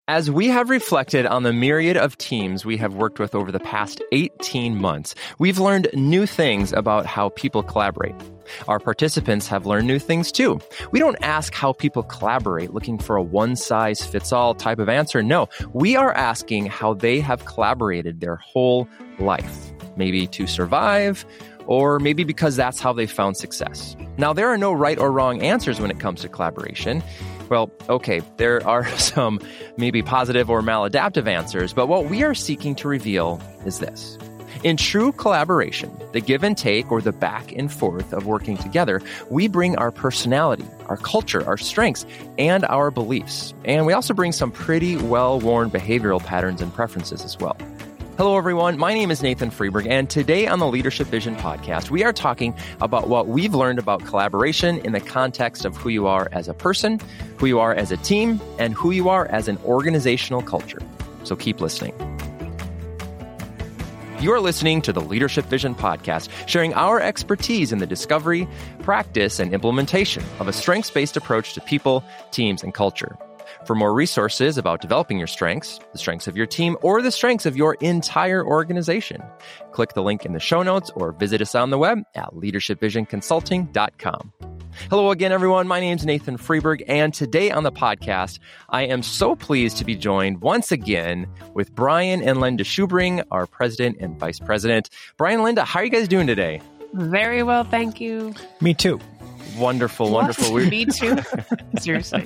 As we have reflected on the myriad of teams we have worked with over the past 18 months, we've learned new things about how people collaborate. Our participants have learned new things too. We don't ask how people collaborate looking for a one-size-fits-all type of answer. No, we are asking how they have collaborated their whole life, maybe to survive, or maybe because that's how they found success. Now, there are no right or wrong answers when it comes to collaboration. Well, okay, there are some maybe positive or maladaptive answers, but what we are seeking to reveal is this. In true collaboration, the give and take or the back and forth of working together, we bring our personality, our culture, our strengths, and our beliefs. And we also bring some pretty well-worn behavioral patterns and preferences as well. Hello, everyone. My name is Nathan Freeberg, and today on the Leadership Vision podcast, we are talking about what we've learned about collaboration in the context of who you are as a person, who you are as a team, and who you are as an organizational culture. So keep listening. You are listening to the Leadership Vision podcast, sharing our expertise in the discovery, practice, and implementation of a strengths-based approach to people, teams, and culture. For more resources about developing your strengths, the strengths of your team, or the strengths of your entire organization, click the link in the show notes or visit us on the web at leadershipvisionconsulting.com. Hello again, everyone. My name is Nathan Freeberg, and today on the podcast, I am so pleased to be joined once again with Brian and Linda Schubring, our president and vice president. Brian and Linda, how are you guys doing today? Very well, thank you. Me too. Wonderful, What? wonderful. Me too. Seriously.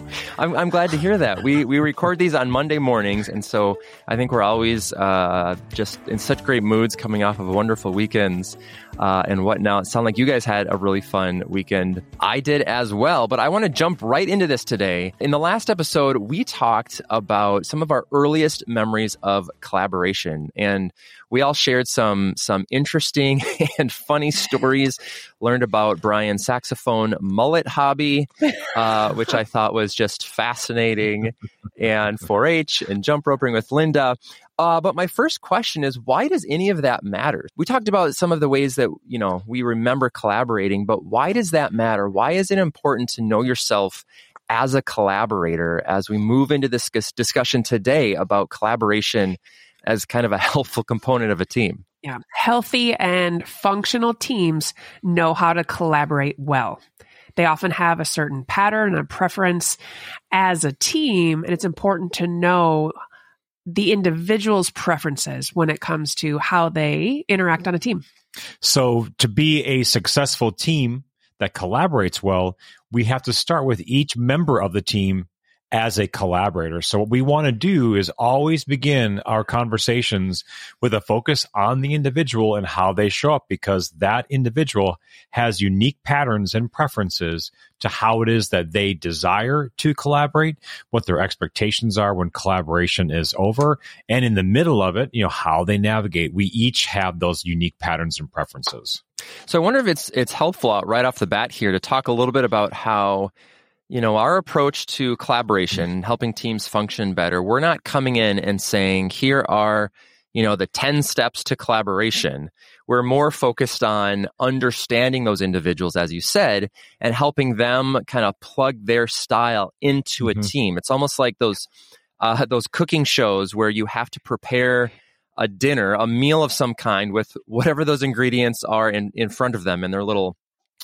I'm glad to hear that. We record these on Monday mornings, and so I think we're always just in such great moods coming off of wonderful weekends and whatnot. It sounds like you guys had a really fun weekend. I did as well, but I want to jump right into this today. In the last episode, we talked about some of our earliest memories of collaboration, and we all shared some interesting and funny stories, learned about Brian's saxophone mullet hobby, which I thought was just fascinating, and 4-H and jump roping with Linda. But my first question is, why does any of that matter? We talked about some of the ways that, we remember collaborating, but why does that matter? Why is it important to know yourself as a collaborator as we move into this discussion today about collaboration as kind of a helpful component of a team? Yeah. Healthy and functional teams know how to collaborate well. They often have a certain pattern and preference as a team, and it's important to know the individual's preferences when it comes to how they interact on a team. So to be a successful team that collaborates well, we have to start with each member of the team as a collaborator. So what we want to do is always begin our conversations with a focus on the individual and how they show up, because that individual has unique patterns and preferences to how it is that they desire to collaborate, what their expectations are when collaboration is over, and in the middle of it, how they navigate. We each have those unique patterns and preferences. So I wonder if it's helpful right off the bat here to talk a little bit about how our approach to collaboration, helping teams function better, we're not coming in and saying, here are, the 10 steps to collaboration. We're more focused on understanding those individuals, as you said, and helping them kind of plug their style into a team. It's almost like those cooking shows where you have to prepare a dinner, a meal of some kind with whatever those ingredients are in front of them in their little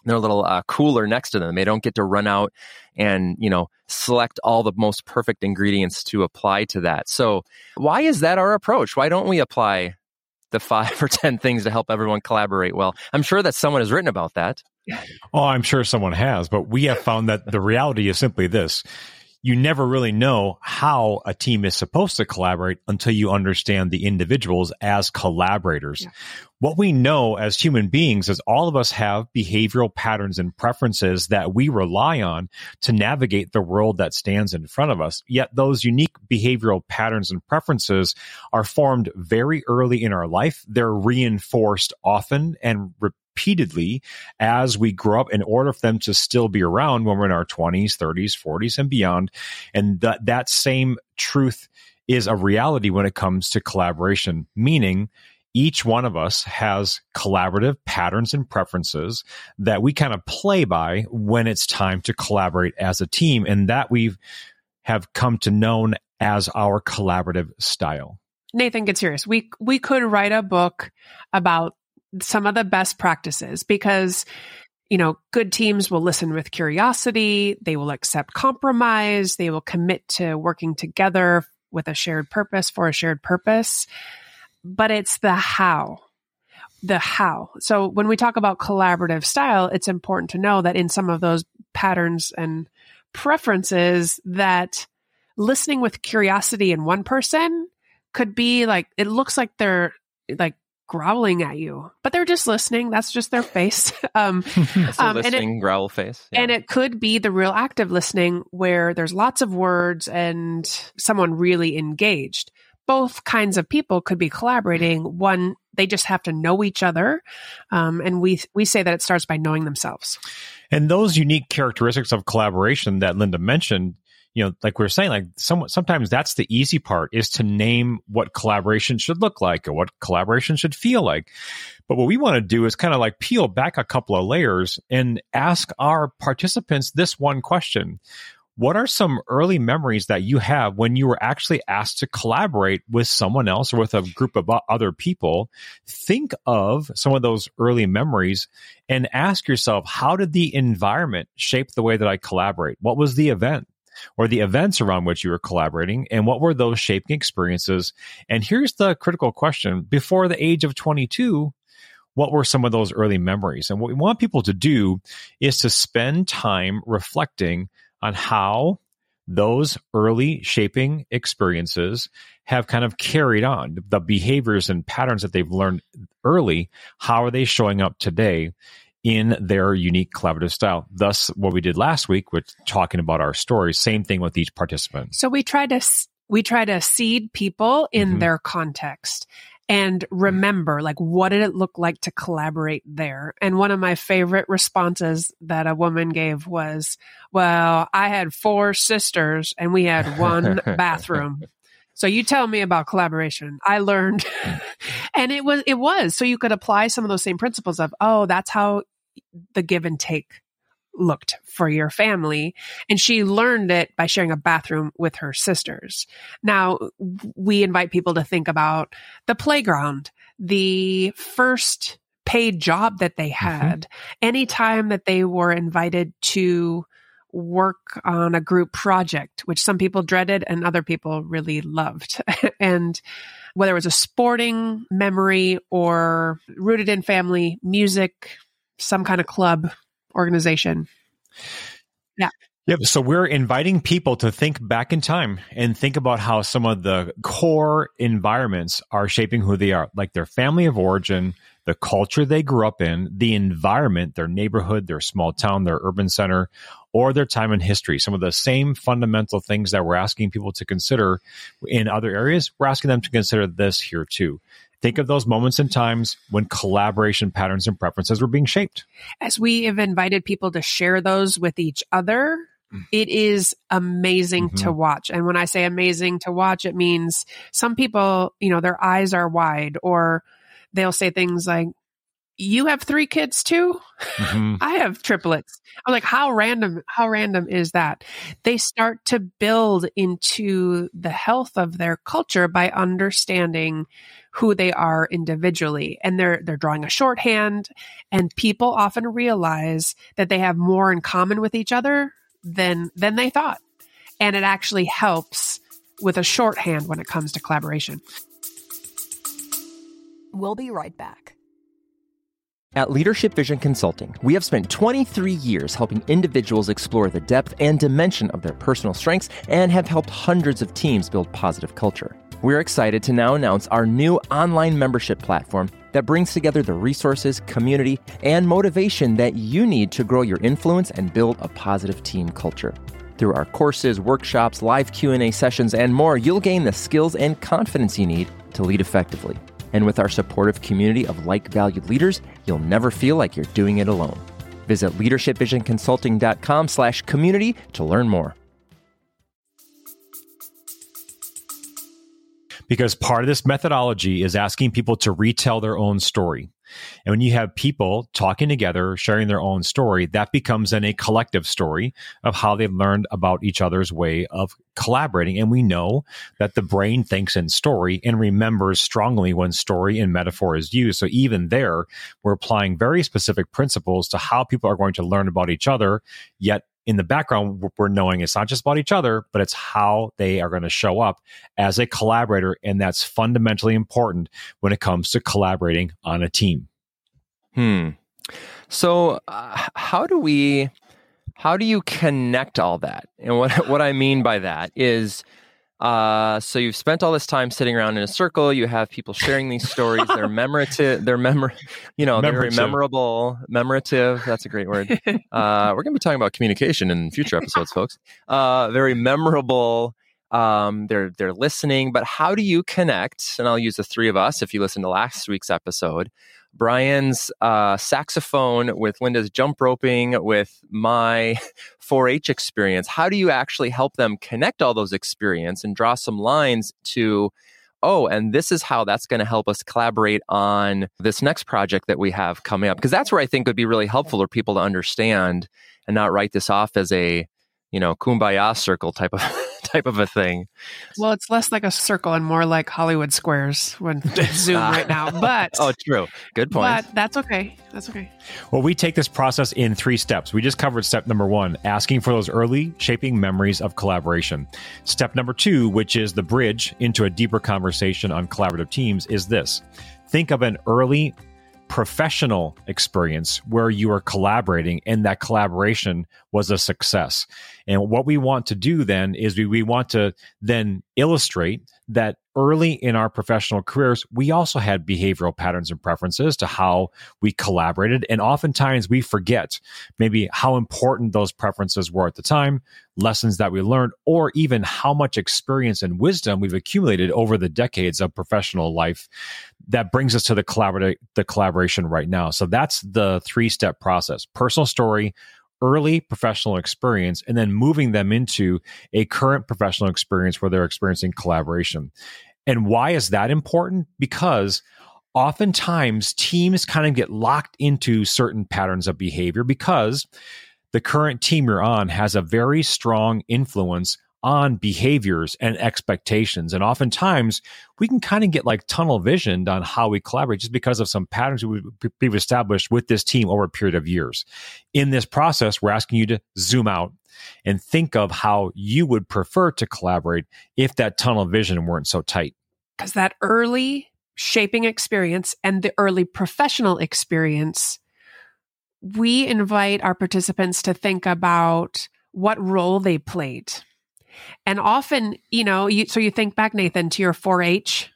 cooler next to them. They don't get to run out and, select all the most perfect ingredients to apply to that. So why is that our approach? Why don't we apply the 5 or 10 things to help everyone collaborate well? I'm sure that someone has written about that. Oh, I'm sure someone has, but we have found that the reality is simply this. You never really know how a team is supposed to collaborate until you understand the individuals as collaborators. Yeah. What we know as human beings is all of us have behavioral patterns and preferences that we rely on to navigate the world that stands in front of us. Yet those unique behavioral patterns and preferences are formed very early in our life. They're reinforced often and repeatedly as we grow up in order for them to still be around when we're in our 20s, 30s, 40s, and beyond. And that same truth is a reality when it comes to collaboration, meaning each one of us has collaborative patterns and preferences that we kind of play by when it's time to collaborate as a team, and that we have come to know as our collaborative style? Nathan, get serious. We could write a book about some of the best practices because, good teams will listen with curiosity. They will accept compromise. They will commit to working together with a shared purpose for a shared purpose. But it's the how. So when we talk about collaborative style, it's important to know that in some of those patterns and preferences that listening with curiosity in one person could be like, it looks like they're like growling at you, but they're just listening. That's just their face. Listening, growl face. Yeah. And it could be the real active listening where there's lots of words and someone really engaged. Both kinds of people could be collaborating. One, they just have to know each other. And we say that it starts by knowing themselves. And those unique characteristics of collaboration that Linda mentioned, like we were saying, like sometimes that's the easy part, is to name what collaboration should look like or what collaboration should feel like. But what we want to do is kind of like peel back a couple of layers and ask our participants this one question. What are some early memories that you have when you were actually asked to collaborate with someone else or with a group of other people? Think of some of those early memories and ask yourself, how did the environment shape the way that I collaborate? What was the event or the events around which you were collaborating? And what were those shaping experiences? And here's the critical question. Before the age of 22, what were some of those early memories? And what we want people to do is to spend time reflecting on how those early shaping experiences have kind of carried on the behaviors and patterns that they've learned early. How are they showing up today in their unique collaborative style? Thus, what we did last week with talking about our stories, same thing with each participant. So we try to seed people in their context and remember, like, what did it look like to collaborate there? And one of my favorite responses that a woman gave was, well, I had 4 sisters and we had one bathroom. So you tell me about collaboration. I learned, and it was, so you could apply some of those same principles of, that's how the give and take looked for your family. And she learned it by sharing a bathroom with her sisters. Now, we invite people to think about the playground, the first paid job that they had, anytime that they were invited to work on a group project, which some people dreaded and other people really loved. And whether it was a sporting memory or rooted in family, music, some kind of club, organization. Yeah. Yep. So we're inviting people to think back in time and think about how some of the core environments are shaping who they are, like their family of origin, the culture they grew up in, the environment, their neighborhood, their small town, their urban center, or their time in history. Some of the same fundamental things that we're asking people to consider in other areas, we're asking them to consider this here too. Think of those moments and times when collaboration patterns and preferences were being shaped. As we have invited people to share those with each other, it is amazing to watch. And when I say amazing to watch, it means some people, their eyes are wide, or they'll say things like, you have 3 kids too? I have triplets. I'm like, how random is that? They start to build into the health of their culture by understanding who they are individually. And they're drawing a shorthand, and people often realize that they have more in common with each other than they thought. And it actually helps with a shorthand when it comes to collaboration. We'll be right back. At Leadership Vision Consulting, we have spent 23 years helping individuals explore the depth and dimension of their personal strengths and have helped hundreds of teams build positive culture. We're excited to now announce our new online membership platform that brings together the resources, community, and motivation that you need to grow your influence and build a positive team culture. Through our courses, workshops, live Q&A sessions, and more, you'll gain the skills and confidence you need to lead effectively. And with our supportive community of like-valued leaders, you'll never feel like you're doing it alone. Visit leadershipvisionconsulting.com/community to learn more. Because part of this methodology is asking people to retell their own story. And when you have people talking together, sharing their own story, that becomes then a collective story of how they've learned about each other's way of collaborating. And we know that the brain thinks in story and remembers strongly when story and metaphor is used. So even there, we're applying very specific principles to how people are going to learn about each other, yet in the background, we're knowing it's not just about each other, but it's how they are going to show up as a collaborator. And that's fundamentally important when it comes to collaborating on a team. So how do you connect all that? And what I mean by that is, so you've spent all this time sitting around in a circle. You have people sharing these stories. They're memorative. They're very memorable. Memorative. That's a great word. We're going to be talking about communication in future episodes, folks. Very memorable. They're listening. But how do you connect? And I'll use the three of us. If you listen to last week's episode, Brian's saxophone with Linda's jump roping with my 4-H experience. How do you actually help them connect all those experiences and draw some lines to, and this is how that's going to help us collaborate on this next project that we have coming up? Because that's where I think would be really helpful for people to understand and not write this off as a, kumbaya circle type of a thing. Well, it's less like a circle and more like Hollywood squares when Zoom right now. But true. Good point. But that's okay. Well, we take this process in 3 steps. We just covered step number 1, asking for those early shaping memories of collaboration. Step number 2, which is the bridge into a deeper conversation on collaborative teams, is this. Think of an early professional experience where you are collaborating and that collaboration was a success. And what we want to do then is we want to then illustrate that early in our professional careers, we also had behavioral patterns and preferences to how we collaborated. And oftentimes we forget maybe how important those preferences were at the time, lessons that we learned, or even how much experience and wisdom we've accumulated over the decades of professional life that brings us to the collaboration right now. So that's the 3-step process: personal story, early professional experience, and then moving them into a current professional experience where they're experiencing collaboration. And why is that important? Because oftentimes teams kind of get locked into certain patterns of behavior because the current team you're on has a very strong influence on behaviors and expectations. And oftentimes we can kind of get like tunnel visioned on how we collaborate just because of some patterns we've established with this team over a period of years. In this process, we're asking you to zoom out and think of how you would prefer to collaborate if that tunnel vision weren't so tight. Because that early shaping experience and the early professional experience, we invite our participants to think about what role they played. And often, so you think back, Nathan, to your 4-H,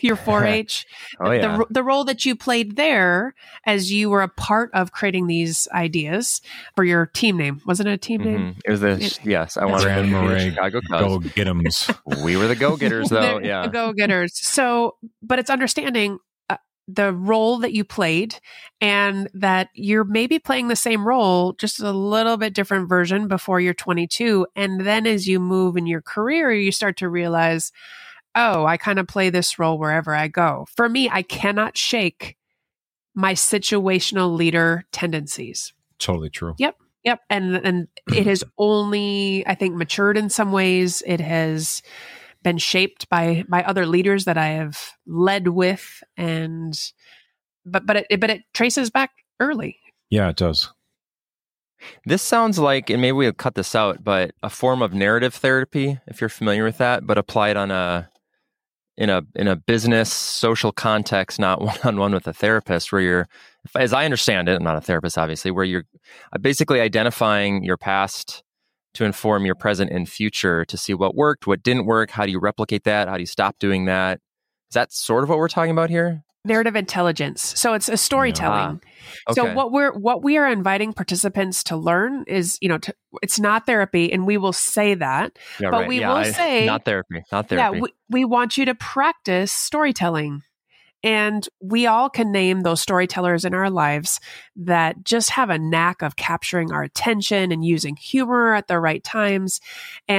the role that you played there as you were a part of creating these ideas for your team name. Wasn't it a team name? It was yes. I wanted to be Chicago Cubs. Go get 'ems. We were the go-getters, though. Yeah. The go-getters. So, but it's understanding the role that you played and that you're maybe playing the same role, just a little bit different version before you're 22. And then as you move in your career, you start to realize, I kind of play this role wherever I go. For me, I cannot shake my situational leader tendencies. Totally true. Yep. And it has only, I think, matured in some ways. It has been shaped by other leaders that I have led with, but it traces back early. Yeah, it does. This sounds like, and maybe we'll cut this out, but a form of narrative therapy, if you're familiar with that, but applied on in a business social context, not one-on-one with a therapist, where you're, as I understand it, I'm not a therapist, obviously, where you're basically identifying your past to inform your present and future to see what worked, what didn't work, how do you replicate that, how do you stop doing that? Is that sort of what we're talking about here? Narrative intelligence. So it's a storytelling. Okay. So what we are inviting participants to learn is, it's not therapy, and we will say that, yeah, but right. we will say not therapy. Yeah, we want you to practice storytelling. And we all can name those storytellers in our lives that just have a knack of capturing our attention and using humor at the right times. And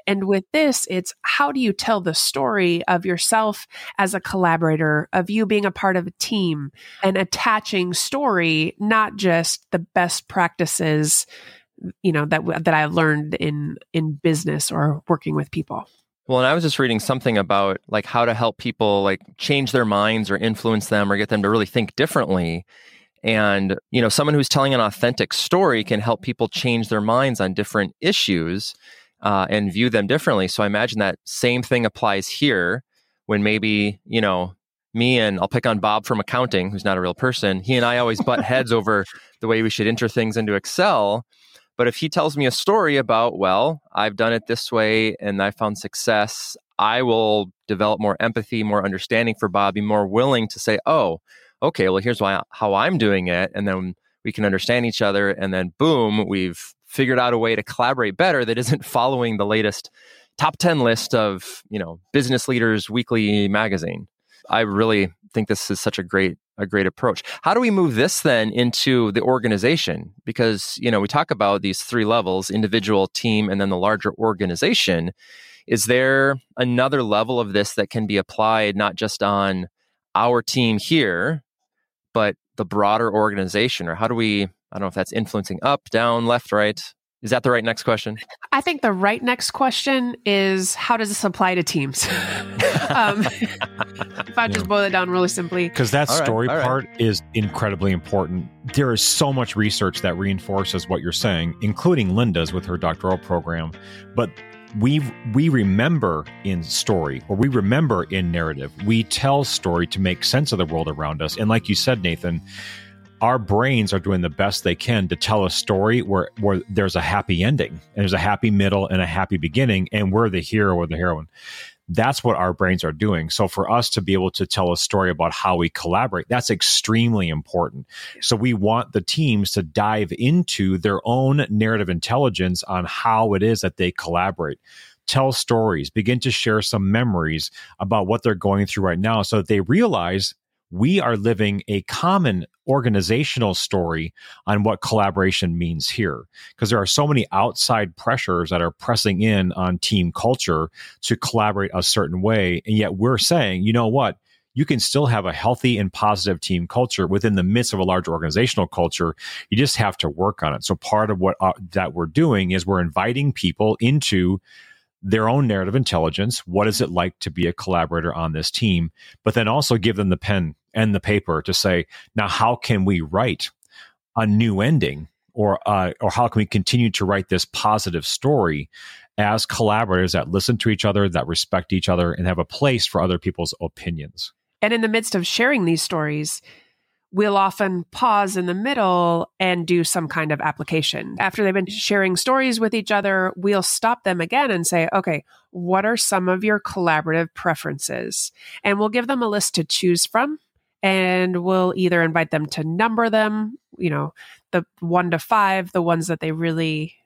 And with this, it's how do you tell the story of yourself as a collaborator, of you being a part of a team and attaching story, not just the best practices, that I've learned in business or working with people. Well, and I was just reading something about like how to help people like change their minds or influence them or get them to really think differently. And, someone who's telling an authentic story can help people change their minds on different issues and view them differently. So I imagine that same thing applies here when maybe, me and I'll pick on Bob from accounting, who's not a real person. He and I always butt heads over the way we should enter things into Excel. But if he tells me a story about, well, I've done it this way and I found success, I will develop more empathy, more understanding for Bob, be more willing to say, oh, okay, well, here's how I'm doing it. And then we can understand each other. And then boom, we've figured out a way to collaborate better that isn't following the latest top 10 list of, Business Leaders Weekly magazine. I really think this is such a great approach. How do we move this then into the organization? Because, we talk about these three levels, individual, team, and then the larger organization. Is there another level of this that can be applied not just on our team here, but the broader organization? Or how do we, I don't know if that's influencing up, down, left, right. Is that the right next question? I think the right next question is, how does this apply to teams? If I just boil it down really simply. Because that story part is incredibly important. There is so much research that reinforces what you're saying, including Linda's with her doctoral program. But we remember in story, or we remember in narrative. We tell story to make sense of the world around us. And like you said, Nathan, our brains are doing the best they can to tell a story where there's a happy ending, and there's a happy middle and a happy beginning, and we're the hero or the heroine. That's what our brains are doing. So for us to be able to tell a story about how we collaborate, that's extremely important. So we want the teams to dive into their own narrative intelligence on how it is that they collaborate. Tell stories, begin to share some memories about what they're going through right now so that they realize we are living a common organizational story on what collaboration means here. Because there are so many outside pressures that are pressing in on team culture to collaborate a certain way. And yet we're saying, you know what? You can still have a healthy and positive team culture within the midst of a large organizational culture. You just have to work on it. So part of what that we're doing is we're inviting people into their own narrative intelligence. What is it like to be a collaborator on this team? But then also give them the pen and the paper to say, now, how can we write a new ending, or how can we continue to write this positive story as collaborators that listen to each other, that respect each other, and have a place for other people's opinions? And in the midst of sharing these stories, we'll often pause in the middle and do some kind of application. After they've been sharing stories with each other, we'll stop them again and say, okay, what are some of your collaborative preferences? And we'll give them a list to choose from. And we'll either invite them to number them, the 1 to 5, the ones that they really,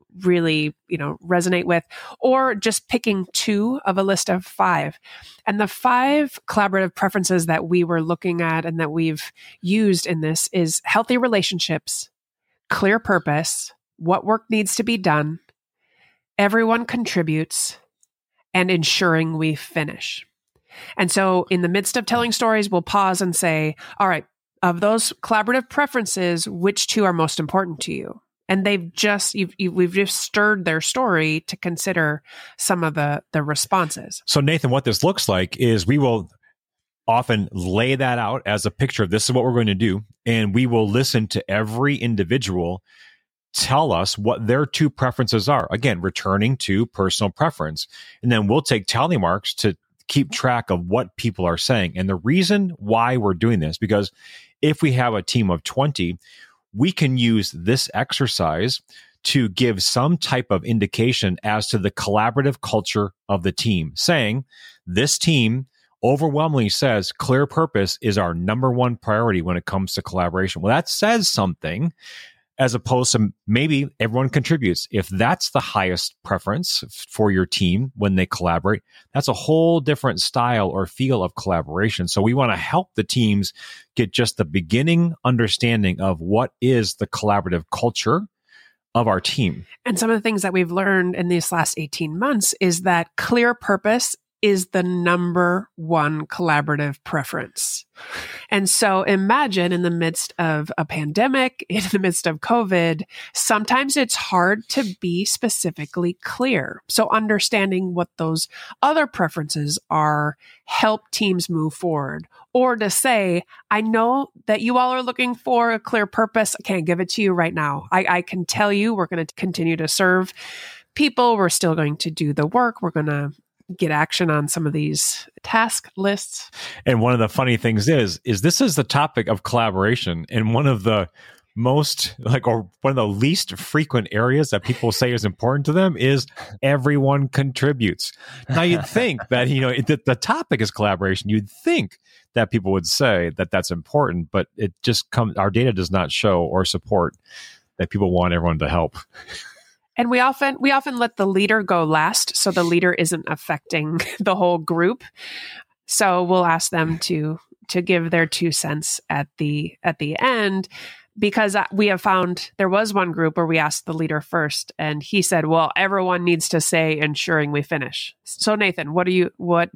resonate with, or just picking 2 of a list of 5. And the 5 collaborative preferences that we were looking at and that we've used in this is healthy relationships, clear purpose, what work needs to be done, everyone contributes, and ensuring we finish. And so in the midst of telling stories, we'll pause and say, all right, of those collaborative preferences, which 2 are most important to you? And we've just stirred their story to consider some of the responses. So Nathan, what this looks like is we will often lay that out as a picture of this is what we're going to do. And we will listen to every individual tell us what their 2 preferences are. Again, returning to personal preference. And then we'll take tally marks to keep track of what people are saying. And the reason why we're doing this, because if we have a team of 20, we can use this exercise to give some type of indication as to the collaborative culture of the team, saying this team overwhelmingly says clear purpose is our number 1 priority when it comes to collaboration. Well, that says something, as opposed to maybe everyone contributes. If that's the highest preference for your team when they collaborate, that's a whole different style or feel of collaboration. So we want to help the teams get just the beginning understanding of what is the collaborative culture of our team. And some of the things that we've learned in these last 18 months is that clear purpose is the number one collaborative preference. And so imagine in the midst of a pandemic, in the midst of COVID, sometimes it's hard to be specifically clear. So understanding what those other preferences are help teams move forward. Or to say, I know that you all are looking for a clear purpose. I can't give it to you right now. I can tell you we're going to continue to serve people. We're still going to do the work. We're going to get action on some of these task lists. And one of the funny things is this is the topic of collaboration. And one of the most or one of the least frequent areas that people say is important to them is everyone contributes. Now you'd think that, the topic is collaboration. You'd think that people would say that that's important, but it just our data does not show or support that people want everyone to help. And we often let the leader go last, so the leader isn't affecting the whole group. So we'll ask them to give their 2 cents at the end, because we have found there was one group where we asked the leader first, and he said, "Well, everyone needs to say ensuring we finish." So Nathan, which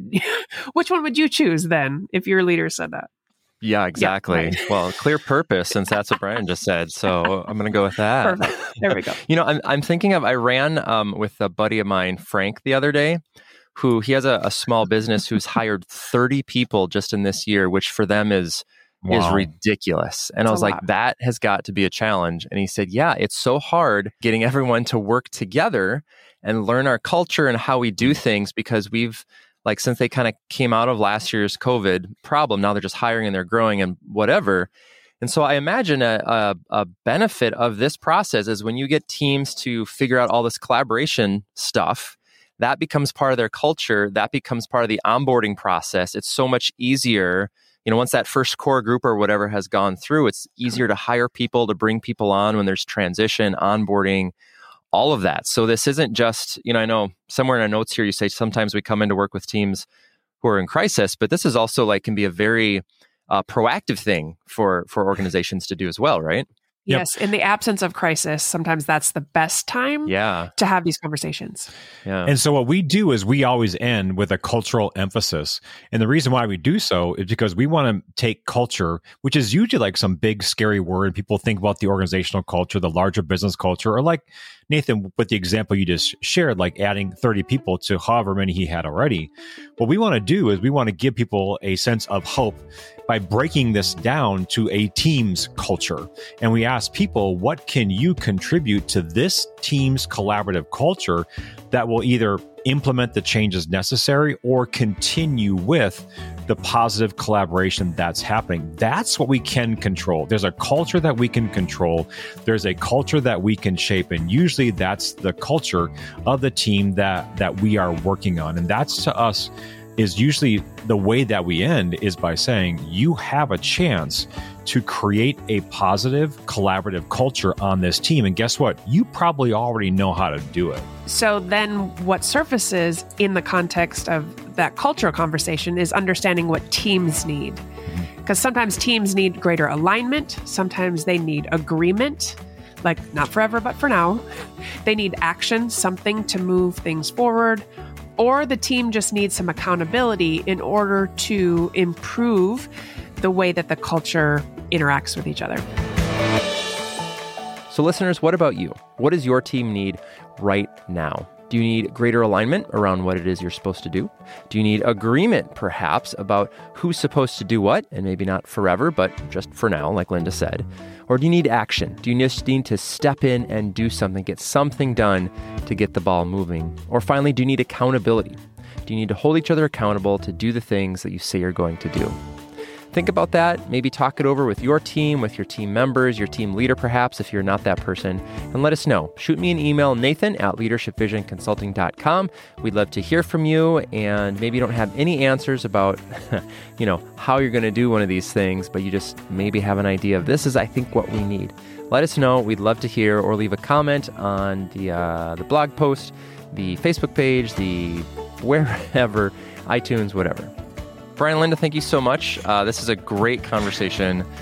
one would you choose then if your leader said that? Yeah, exactly. Yeah, right. Well, clear purpose, since that's what Brian just said. So I'm going to go with that. Perfect. There we go. I'm thinking of, I ran with a buddy of mine, Frank, the other day, who he has a small business who's hired 30 people just in this year, which for them is ridiculous. And I was like, that has got to be a challenge. And he said, yeah, it's so hard getting everyone to work together and learn our culture and how we do things, because we've, since they kind of came out of last year's COVID problem, now they're just hiring and they're growing and whatever. And so I imagine a benefit of this process is when you get teams to figure out all this collaboration stuff, that becomes part of their culture. That becomes part of the onboarding process. It's so much easier. Once that first core group or whatever has gone through, it's easier to hire people, to bring people on when there's transition, onboarding, all of that. So this isn't just, I know somewhere in our notes here, you say sometimes we come in to work with teams who are in crisis, but this is also can be a very proactive thing for organizations to do as well, right? Yes. In the absence of crisis, sometimes that's the best time to have these conversations. Yeah. And so what we do is we always end with a cultural emphasis. And the reason why we do so is because we want to take culture, which is usually some big, scary word. People think about the organizational culture, the larger business culture, or Nathan, with the example you just shared, adding 30 people to however many he had already. What we want to do is we want to give people a sense of hope by breaking this down to a team's culture. And we ask people, what can you contribute to this team's collaborative culture that will either implement the changes necessary or continue with the positive collaboration that's happening? That's what we can control. There's a culture that we can control. There's a culture that we can shape. And usually that's the culture of the team that we are working on. And that's, to us, is usually the way that we end is by saying you have a chance to create a positive collaborative culture on this team. And guess what? You probably already know how to do it. So then what surfaces in the context of that cultural conversation is understanding what teams need. Because sometimes teams need greater alignment. Sometimes they need agreement, not forever, but for now. They need action, something to move things forward. Or the team just needs some accountability in order to improve the way that the culture interacts with each other. So listeners, what about you? What does your team need right now? Do you need greater alignment around what it is you're supposed to do? Do you need agreement, perhaps, about who's supposed to do what, and maybe not forever, but just for now, like Linda said? Or do you need action? Do you just need to step in and do something, get something done to get the ball moving? Or finally, do you need accountability? Do you need to hold each other accountable to do the things that you say you're going to do? Think about that. Maybe talk it over with your team members, your team leader perhaps, if you're not that person, and let us know. Shoot me an email, nathan@leadershipvisionconsulting.com. We'd love to hear from you, and maybe you don't have any answers about, how you're going to do one of these things, but you just maybe have an idea of this is, I think, what we need. Let us know. We'd love to hear, or leave a comment on the blog post, the Facebook page, the wherever, iTunes, whatever. Brian, Linda, thank you so much. This is a great conversation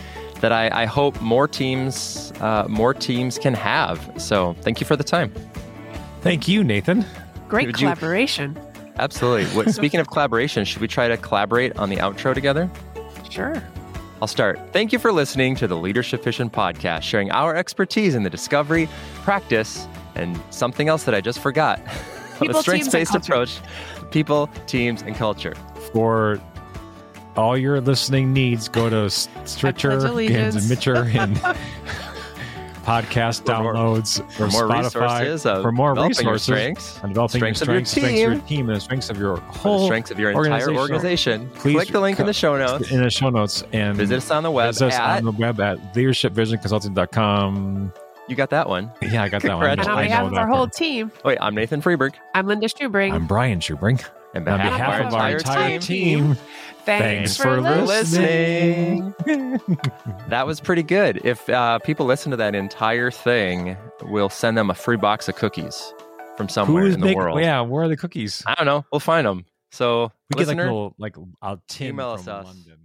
that I hope more teams can have. So thank you for the time. Thank you, Nathan. Great collaboration. Absolutely. Speaking of collaboration, should we try to collaborate on the outro together? Sure. I'll start. Thank you for listening to the Leadership Vision podcast, sharing our expertise in the discovery, practice, and something else that I just forgot. People, a strengths-based approach to people, teams, and culture. For all your listening needs, go to Stitcher and Mitcher and podcast downloads or more Spotify resources for more developing resources your strengths, and developing strengths your of strengths of your team, and the strengths of your whole strengths of your entire organization. Please click the link in the show notes. And visit us on the web at leadershipvisionconsulting.com. You got that one. Yeah, I got that one. And on behalf of our whole team. Wait, I'm Nathan Freeberg. I'm Linda Schubring. I'm Brian Schubring. And on behalf of our entire team, thanks for listening. That was pretty good. If people listen to that entire thing, we'll send them a free box of cookies from somewhere in the world. Yeah, where are the cookies? I don't know. We'll find them. So, we listener, get like a tin email from us. London.